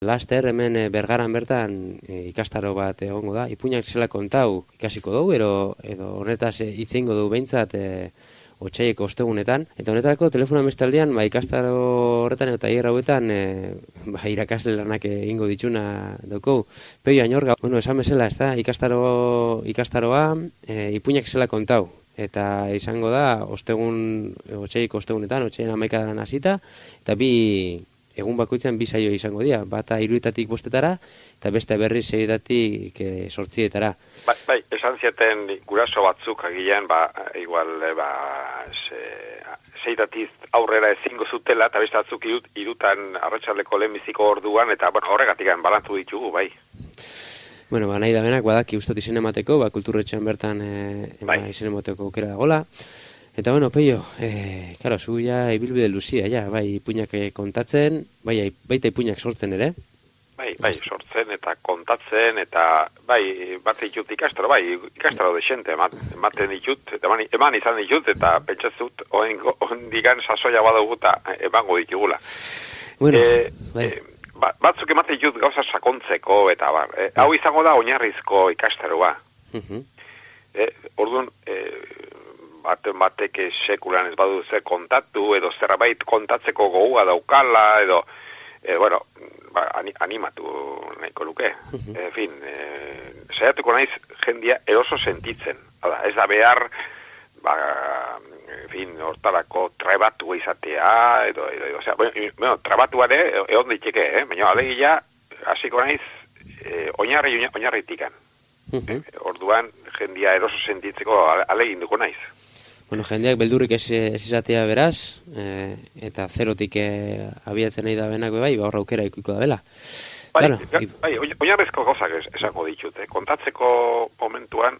Laster hemen Bergaran bertan ikastaro bat egongo da. Ipuinak zela kontau ikasiko dugu, edo honetaz hitz egingo dugu behintzat otsaieko ostegunetan. Eta honetarako telefonoan bestaldean ikastaro horretan eta tailer hauetan irakasle lanak egingo dituna dauko. Peio Añorga, esan bezala, ez da, ikastaroa ipuinak zela kontau. Eta izango da otsaieko ostegunetan, otsaien 11 hasita, eta egun bakoitzean 2 saio izango dira, bata 3:00 5:00 eta beste berriz 6:00 8:00. Bai, esan zieten guraso batzuk agian, igual, 6:00 aurrera ezingo zutela, eta beste batzuk 3:00 arratsaldeko lehenbiziko orduan, eta horregatik balantu ditugu, bai. Nahi da benak, badaki ustot izen emateko, kulturretxean bertan izen emateko aukera dagoela. Eta Peio, karo, zu ibilbide luzia, ipuinak kontatzen, baita ipuinak sortzen ere? Bai, sortzen eta kontatzen, eta bat ditut ikastaro desente, ematen ditut, eta eman izan ditut, eta pentsatzut, ondigan sasoia badugu eta emango ditugula. Batzuk ematen ditut gauza sakontzeko, eta hau izango da oinarrizko ikastaroa. Orduan, batek sekulan ez badu ze kontatu, edo zerbait kontatzeko gogoa daukala, edo, animatu nahiko luke. En fin, saiatuko naiz jendia eroso sentitzen. Ez da behar, hortarako trebatua izatea, edo, trebatua ere, egon diteke, baina alegia, hasiko naiz, oinarritikan. Orduan, jendia eroso sentitzeko alegin duko naiz. Jendeak beldurrik ez izatea beraz, eta zerotik abiatzen nahi da benako hor aukera ikuiko da bela. Oinarrezko gauzak esango ditut, kontatzeko momentuan,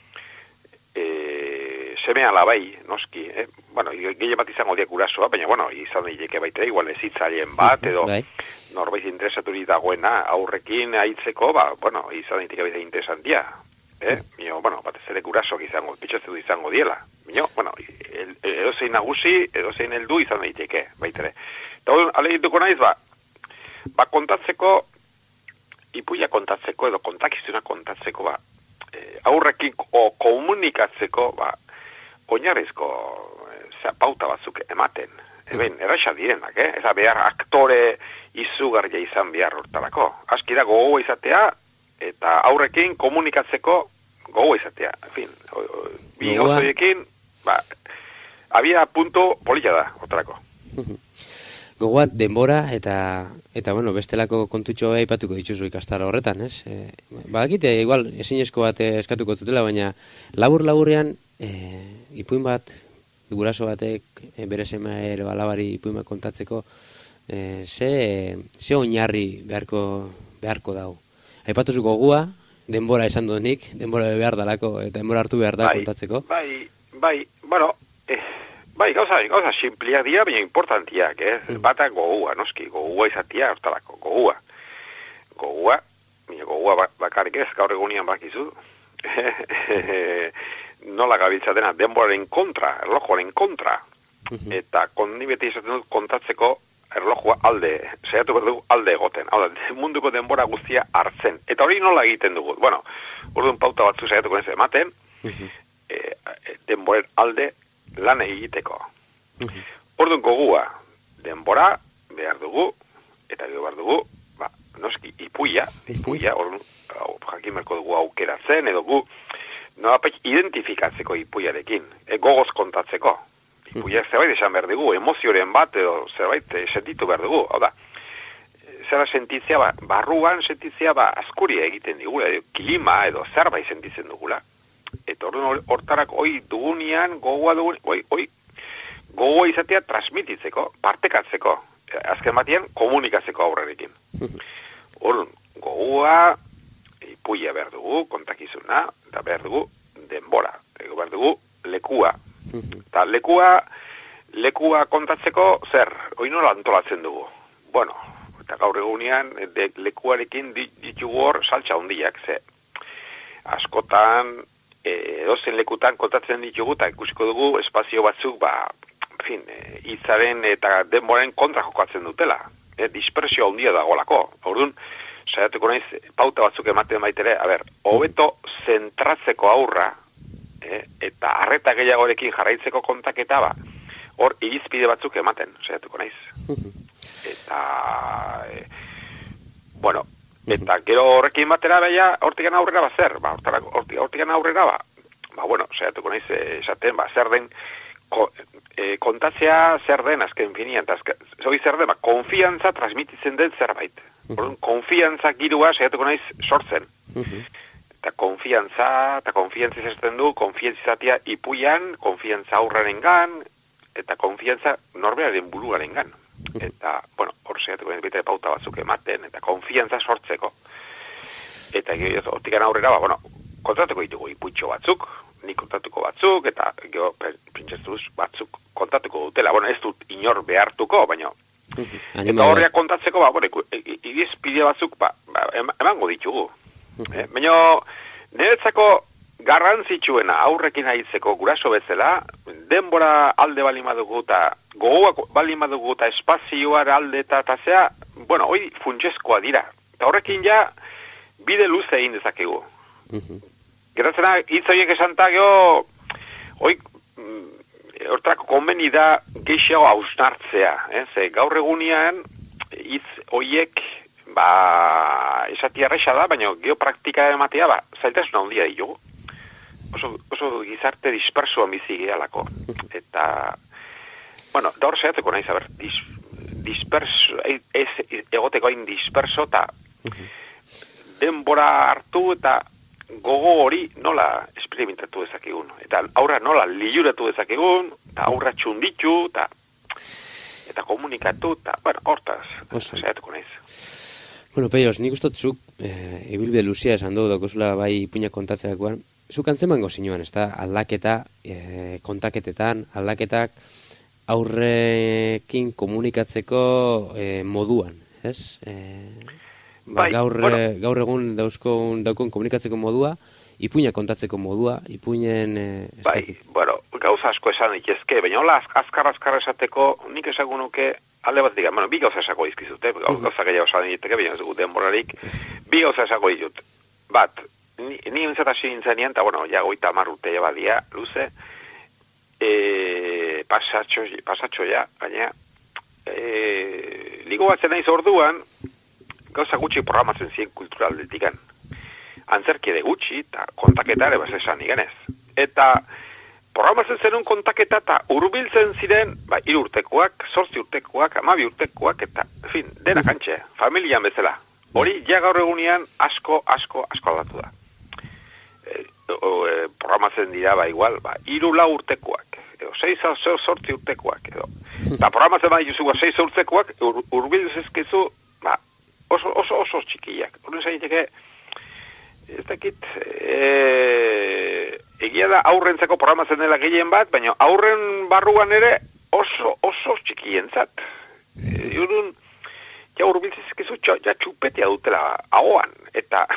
semea labai, noski, gehien bat izango diak gurasoa, baina, izan daiteke baita, igual ez hitzaileen bat, edo norbait interesaturik dagoena aurrekin aitzeko, izan daiteke baita interesantia. Batez ere gurasoak izango, pitxatzetu izango diela. Edozein nagusi, edozein heldu izan daiteke, baitere. Eta hori, alegituko naiz, kontatzeko, ipuia kontatzeko, edo kontakizuna kontatzeko, aurrekin komunikatzeko, oinarrizko pauta batzuk ematen. Erraxa direnak, ez da behar aktore izugarria izan behar hortarako. Aski da gogoa izatea, eta aurrekin komunikatzeko gogoa izatea. En fin, bi gauzoiekin, abia punto polilla da, hortarako. Gogoat denbora eta bestelako kontutxo aipatuko dituzu ikastaro horretan, ez? Badakite, igual, ezinezko bat eskatuko zutela, baina labur-laburrean ipuin bat, guraso batek bere sema edo alabari ipuin bat kontatzeko, ze oinarri beharko dago. Aipatuzu gogoa, denbora esan dut nik, denbora behar dalako, eta denbora hartu behar da kontatzeko. Gauza simpliak dira, baina importantiak, Bata gogoa, noski, gogoa izatea hortalako, gogoa. Gogoa bakarrik ez, gaur egunian bakizu. Nola gabiltza dena, denboraren kontra, erlojuaren kontra. Eta kondibeti izaten dut kontatzeko erlojua saiatu behar dugu alde egoten. Hau da, munduko denbora guztia hartzen. Eta hori nola egiten dugu? Orduan pauta batzu saiatuko ez ematen, denboren alde lan egiteko. Orduan gogua, denbora behar dugu, eta behar dugu, noski, ipuia, orduan, jakimerko dugu aukeratzen, edo gu, identifikatzeko ipuiarekin, gogoz kontatzeko. Ipuia zerbait esan behar dugu, emozioren bat, edo zerbait sentitu behar dugu, hau da, zera sentitzea, barruan sentitzea, askuria egiten digula, edo klima, edo zerbait sentitzen dugula. Eta orduan hortarak dugunean, gogoa izatea transmititzeko, partekatzeko, azken batean komunikatzeko aurrerekin. Orduan, gogoa, ipuia behar dugu, kontakizuna, eta behar dugu denbora, behar dugu lekua. Eta lekua kontatzeko zer, nola antolatzen dugu. Eta gaur egunean lekuarekin ditugu hor saltza hondiak, ze askotan edozen lekutan kontatzen ditugu, eta ikusiko dugu espazio batzuk, hitzaren eta denboren kontra jokatzen dutela. dispersio handia dagoelako. Orduan, saiatuko naiz, pauta batzuk ematen baitere, hobeto zentratzeko aurra, eta arreta gehiagorekin jarraitzeko kontaketa, hor irizpide batzuk ematen, saiatuko naiz. Eta, bueno, eta gero horrekin batera beha, hortikan aurrera zer? Hortikan aurrera bueno, saiatuko naiz, esaten, zer den, kontatzea zer den azken finian, zoi zer den, konfiantza transmititzen den zerbait. Konfiantza girua saiatuko naiz sortzen. Eta konfiantza esaten du, konfiantzatia ipuian, konfiantza aurrarengan, eta konfiantza norberaren buruarengan. Eta, bueno, hor saiatuko naiz bete pauta batzuk ematen, eta konfiantza sortzeko. Eta hortikan aurrera, bueno, kontatuko ditugu ipuitxo batzuk, nik kontatuko batzuk, eta gero printzestuz batzuk kontatuko dutela. Bueno, ez dut inor behartuko, baina eta horreak kontatzeko, irizpide batzuk emango ditugu. Baina niretzako garrantzitsuena aurrekin haitzeko guraso bezala, denbora alde balin badugu eta gogoak balin badugu eta espazioa alde eta zea, bueno, hoi funtsezkoa dira. Eta horrekin ja bide luze egin dezakegu. Geratzena, hitz horiek esantageo, hortrako konbeni da gehiago hausnartzea. Ze gaur egunean, hitz horiek, esati arresa da, baina geopraktika ematea, zailtasuna handia ditugu. Oso gizarte dispersoan bizi gehalako. Eta, bueno, da hor saiatuko nahi, disperso, egoteko hain disperso, eta denbora hartu eta gogo hori nola esperimentatu dezakegun. Eta aurra nola liuratu dezakegun, eta aurra txunditu, eta komunikatu, eta, bueno, hortaz, saiatuko naiz. Bueno, Peios, nik ustotzuk, ibilbide luzia esan du, dakozula bai ipuinak kontatzerakoan, zuk antzemango zinuan, ez da, aldaketa, kontaketetan, aldaketak aurrekin komunikatzeko moduan, ez? Gaur egun daukon komunikatzeko modua, ipuinak kontatzeko modua, ipuinen... bueno, gauza asko esan ikizke, baina hola azkar esateko, nik esagun nuke, alde bat diga, bi gauza esako izkizute, gauza gehiago esan diteke, baina ez dugu denborarik, bi gauza esako ditut. Bat, ni entzat hasi nintzenean, eta bueno, ja 30 urte badia, luze, pasatxo ja, baina, ligo batzen naiz orduan, gauza gutxi programatzen ziren kulturaldetikan. Antzerkide gutxi, eta kontaketa ere esan igenez. Eta programatzen zenun kontaketa eta hurbiltzen ziren 3 urtekoak, 8 urtekoak, 12 urtekoak, eta, en fin, dena kantxe, familian bezala. Hori, ja gaur egunean asko aldatu da. Programatzen dira, igual, 3-4 urtekoak, edo 6-8 urtekoak, edo. Eta programatzen dituzu 6 urtekoak, hurbiltzen ezkezu, oso txikiak. Horren zaiteke, ez dakit, egia da aurrentzako programatzen dela gehien bat, baina aurren barruan ere oso txikientzat. Horren, ja urbiltzizkizu ja txupetea dutela ahoan, eta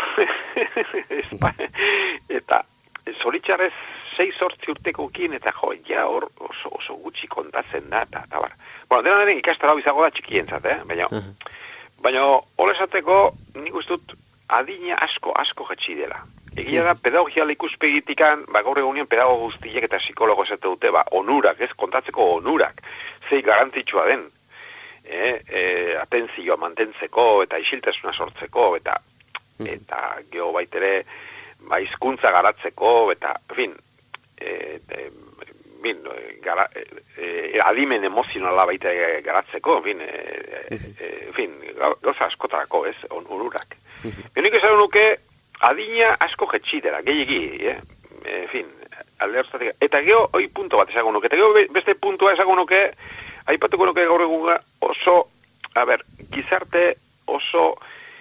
zoritxarrez 6-8 urtekokin, eta ja hor oso gutxi kontatzen da, eta bar. Bueno, dena denen ikastara bizago da txikientzat, baina hola esateko nik ustut adina asko jetxi dela. Egia da pedagogiala ikuspegitikan, gaur egunean pedagogo guztiek eta psikologo esate dute, onurak, ez kontatzeko onurak, zei garantzitsua den, atentzioa mantentzeko eta isiltasuna sortzeko, eta geho baitere hizkuntza garatzeko, eta, en fin, adimen emozionala baita garatzeko, en fin, gauza askotarako, ez, onurak. Nik esan nuke, adina asko jetxi dela, gehiagi, en fin, alde hortatik. Eta geho, hoi punto bat esagun nuke, eta geho beste puntua esagun nuke, aipatuko nuke gaur egun oso, gizarte oso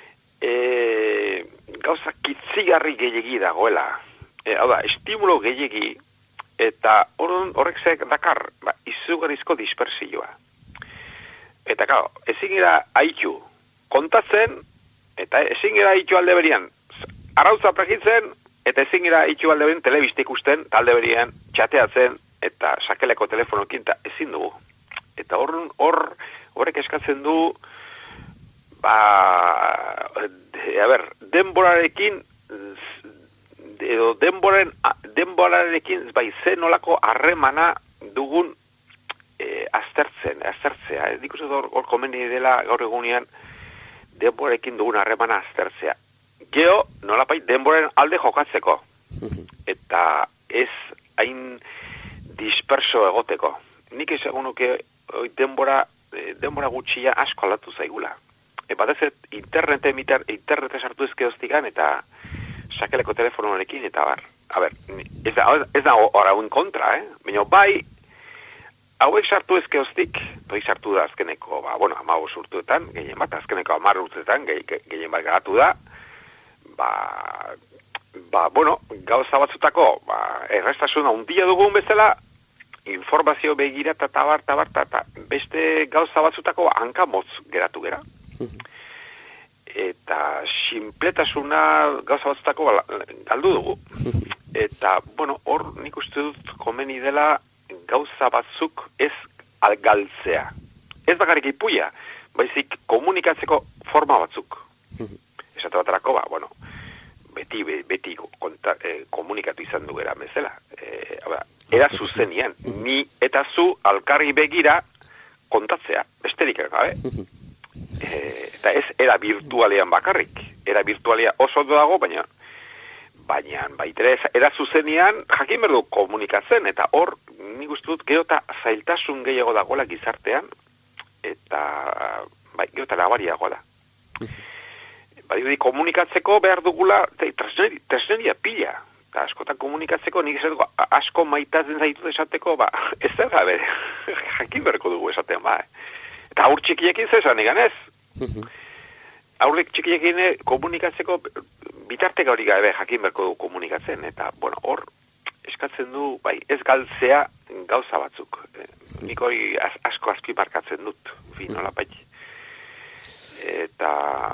gauza kitzigarri gehiagi dagoela. Hau da, estimulo gehiagi, eta horrek zek dakar, izugarrizko dispersioa. Eta, claro, ezin gira haitu kontatzen, eta ezin gira haitu alde berian arautza prakitzen, eta ezin gira haitu alde berian telebiste ikusten, talde berian txateatzen, eta sakeleko telefonokin, eta ezin dugu. Eta horrek eskatzen du denborarekin edo denborarekin bai zen nolako harremana dugun aztertzea. Nik uste hor komeni dela gaur egunean denborarekin dugun harremana aztertzea. Geo, nolapait, denboraren alde jokatzeko. Eta ez hain disperso egoteko. Nik ezagun nuke denbora gutxia asko aldatu zaigula. Batez internete sartu ezkeoztikan eta sakeleko telefonoarekin eta bar. A ber, ez da horauen kontra, baina bai, hauek sartu ezkeoztik, toi sartu da azkeneko, 15 urteetan, gehien bat, azkeneko 10 urteetan, gehien bat garatu da, gauza batzutako, errestasuna handia dugun bezala, informazio begira eta tabar, beste gauza batzutako hankamotz geratu gera. Eta sinpletasuna gauza batzutako galdu dugu. Eta, hor nik uste dut komeni dela gauza batzuk ez galtzea. Ez bakarrik ipuia, baizik komunikatzeko forma batzuk. Esate baterako, beti komunikatu izan du gara bezala. Era zuzenian, ni eta zu alkarri begira kontatzea, besterik gabe. Eta ez era virtualean bakarrik. Era virtualea oso dago, baina baitere era zuzenian jakin berdu komunikatzen, eta hor nik uste dut gero eta zailtasun gehiago dagoela gizartean, eta gero eta nabariagoa da. Komunikatzeko behar dugula tresneria pila. Eta askotan komunikatzeko nik esateko asko maitatzen zaitu esateko, ez zer gabe, jakin berko dugu esatean, Eta aur txikiekin zesan egan ez. Aurrek txikiekin komunikatzeko bitarteka hori gabe jakin berko dugu komunikatzen. Eta, hor eskatzen du, ez galtzea gauza batzuk. Nik hori asko azpimarkatzen dut, nolapait. Eta,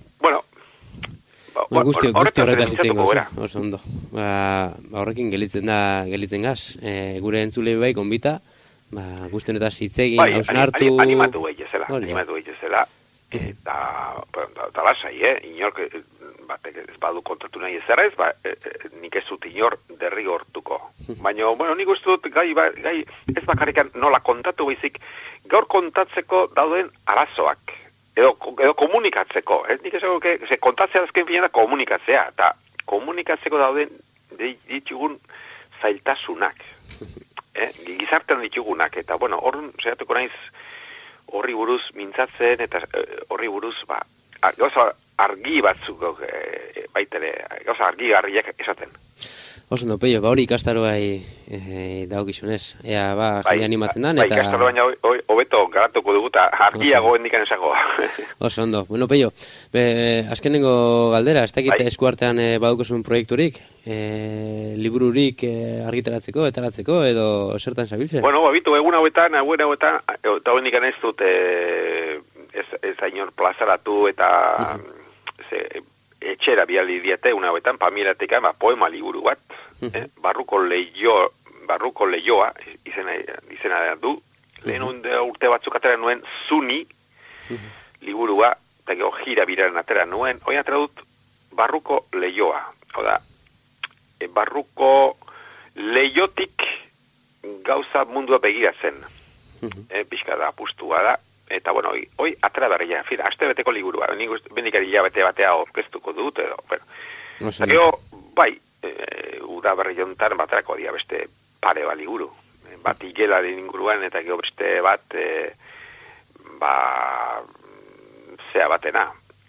guzti horretaz itzen goz, oso ondo. Horrekin gelitzen gaz, gure entzule bai konbita, guzti honetaz itzegin, hausnartu... Animatu egitezela, eta lasai, inork batek ez badu kontatu nahi ezera ez, nik ez dut inor derrigortuko. Baina, nik uste dut gai ez bakarrikan nola kontatu baizik, gaur kontatzeko dauden arazoak. Edo komunikatzeko, nik esago, kontatzea azken fina da komunikatzea, eta komunikatzeko dauden ditugun zailtasunak, gizartean ditugunak, eta hor saiatuko naiz horri buruz mintzatzen, eta horri buruz, gauza argi batzuk, baitere, gauza argi garriak esaten. Oso no, Peio, hori ikastaroai daukizunez. Ea, jende animatzen dan, eta... Ikastaro baina hobeto garatuko dugu, eta argiago hendikan esago. Oso ondo. Bueno, Peio, azkenengo galdera, ez dakit eskuartean badukozun proiekturik, libururik argitaratzeko, etaratzeko, edo zertan zabiltzen? Bitu, egun hauetan, eta hendikan ez dut ez ainor plazaratu, eta... etxera bialdi diete, una hauetan, pamilatekan, poema liburu bat, barruko lehioa, izena du, lehen urte batzuk atera nuen, Zuni, liburua, eta gero jira biraren atera nuen, hori atera dut, barruko lehioa, oda, barruko lehiotik gauza mundua begiratzen, pixka da, apustua da, eta, hoi atera berria, aste beteko liburua, bendikari hilabete batea orkestuko dut, edo, eta gero, uda berri jontan baterako dia beste pare liburu, bat igelaren inguruan, eta gero beste bat, zea batena,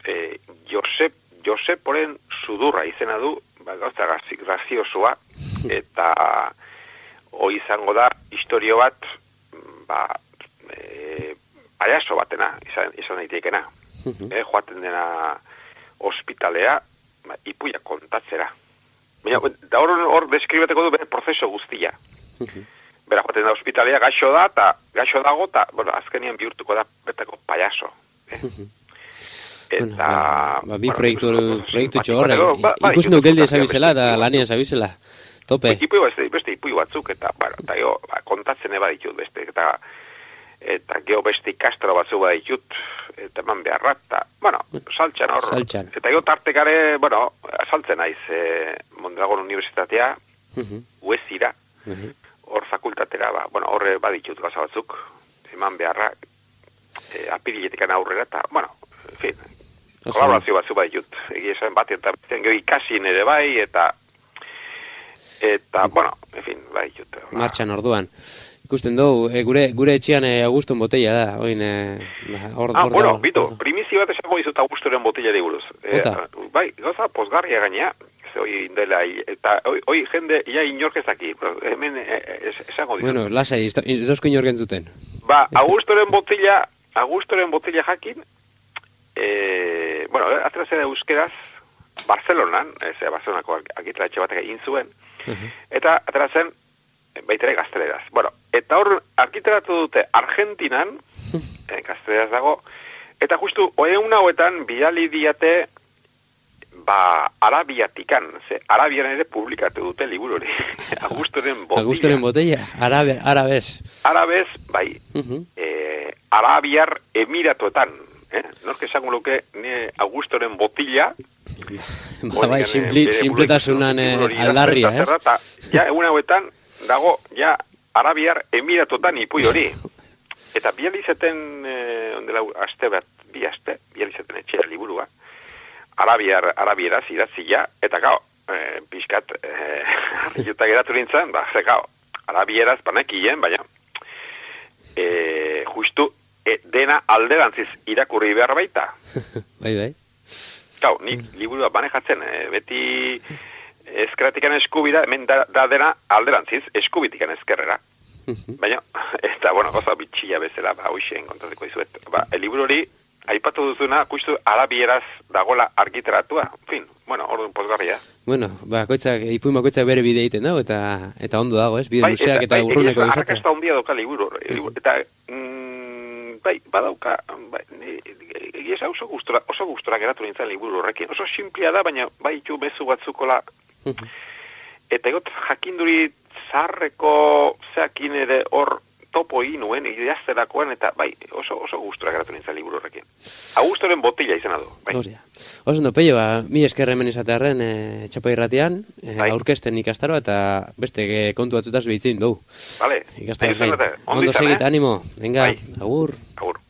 Joseporen sudurra izena du, gauza graziosoa, eta hoi izango da, historio bat, payaso batena, izan daitekena. Joaten dena ospitalea, ipuia kontatzera. Da hor deskribeteko du bere prozeso guztia. Bera joaten da ospitalea, gaixo dago, eta, azkenian bihurtuko da betako payaso. Eta... Bi proiektu txogorra, ikusten duk geldi esabizela, eta lanien esabizela. Tope. Beste ipuio batzuk, eta kontatzen eba ditut beste, eta eta geho beste ikastaro batzu bai ditut, eta eman beharra, eta, bueno, saltxan hor. Saltxan. Eta gero tartekare, bueno, saltzen naiz, Mondragon Unibertsitatea, Uezira, hor fakultatera, bueno, horre baditut gauza batzuk, eman beharra, apiriletik aurrera, eta, bueno, en fin, kolaborazio batzu baditut, egia esan bat, eta gero ikasin ere bai, eta, bueno, en fin, baditut. Martxan orduan. Ikusten dugu, gure etxean Auguston botella da, oin... bueno, Bito, primizio bat esango dizut Augustoren botella diguruz. Bai, gauza pozgarria gainea, hoi indela, eta hoi jende, ia inorkezaki, hemen esango dizut. Bueno, lasai, dozko inorken zuten. Ba, Augustoren botella jakin, bueno, atrazera euskeraz, Barcelonan, Barcelonako argitaletxe batek egin zuen, eta atrazen, baitere gazteleraz. Bueno, eta hor arkitaratu dute Argentinan, gazteleraz dago, eta justu oeun hauetan bidali diate Arabiatikan, Arabian ere publikatu dute liburu hori. Augustoren botella, arabez. Arabez, bai, Arabiar Emiratuetan, nork esango luke Augustoren botilla, bai, simpletasunan aldarria, ja, egun hauetan, dago, ja, Arabiar Emiratotan ipui hori. Eta bializeten, ondela, bializeten etxera liburua, Arabieraz idatzia, eta gau, pixkat, harriuta geratu nintzen, Arabieraz panekien, baina, justu, dena alderantziz irakurri behar baita. Bai. Gau, nik liburua banejatzen, beti... Ezkerratikan eskubira, hemen da dena alderantziz, eskubitikan ezkerrera. Baina, eta, bueno, goza bitxilla bezala, hoxen kontatuko izuet. Liburu hori, aipatu duzuna, justu arabieraz dagola argitaratua. En fin, bueno, orduan pozgarria. Bueno, ipuin bakoitzak bere bide egiten dago, eta ondo dago, ez? Bide luzeak eta urruneko izatea. Arrakasta ondia doka liburu. Eta, badauka, egia oso gustora geratu nintzen liburu horrekin. Oso simplia da, baina baitu mezu batzukola. Eta egot jakinduri zarreko zeakin ere hor topo inuen, idazterakoan, eta bai, oso gustora geratu nintzen liburu horrekin. Augustoren botella izena du. Bai. Oso ondo, Peio, mi esker hemen izatearren Txapa Irratian, aurkezten ikastaro, eta beste kontu batzutaz behitzen dugu. Vale, ondo segit, animo. Venga, agur. Agur.